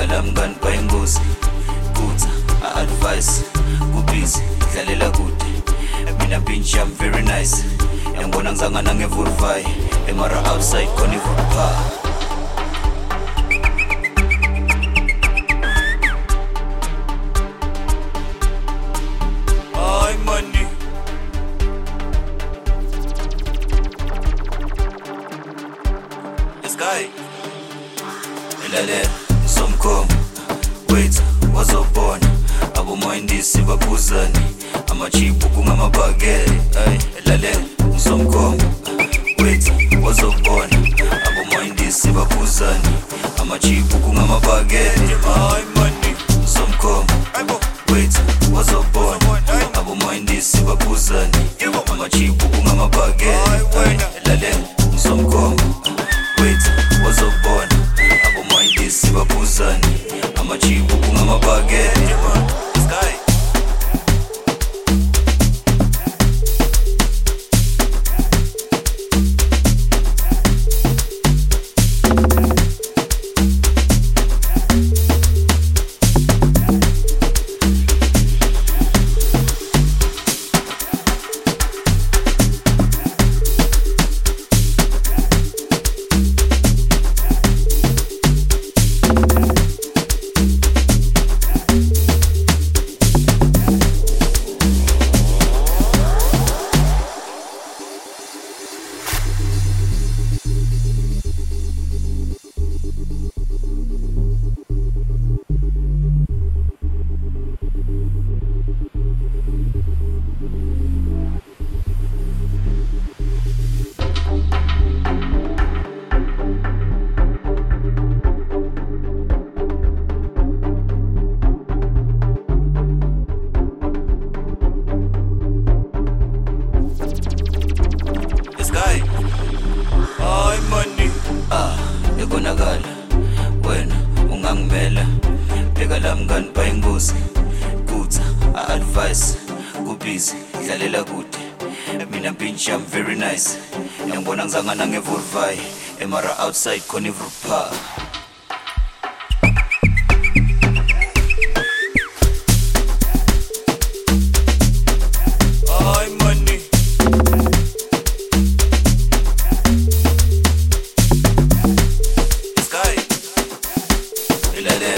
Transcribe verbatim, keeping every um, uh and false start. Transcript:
bhekala mngani bayingozi kutha a-advice kubhizi dlalela kude mina pinch I'm very nice yangibona ngizangana ngevurvayi emara outside khona ivurpha ay money this guy elale somkhoma wait wazobona abomoyindisi babuzani amachipu kungamabhakeli ay elale somkhoma wait wazobona abomoyindisi babuzani amachipu kungamabhakeli ay money somkhoma wait wazobona abomoyindisi babuzani amachipu kungamabhakeli ay elale somkhoma wait wazobona abomoyindisi babuzani amachipu kungamabhakeli sky wena ungangimela bhekala mngani bayingozi kutha a-advice kubhizi dlalela kude mina pinch I'm very nice yangibona ngizangana ngevurvayi emara outside khona ivurpha ay money sky elale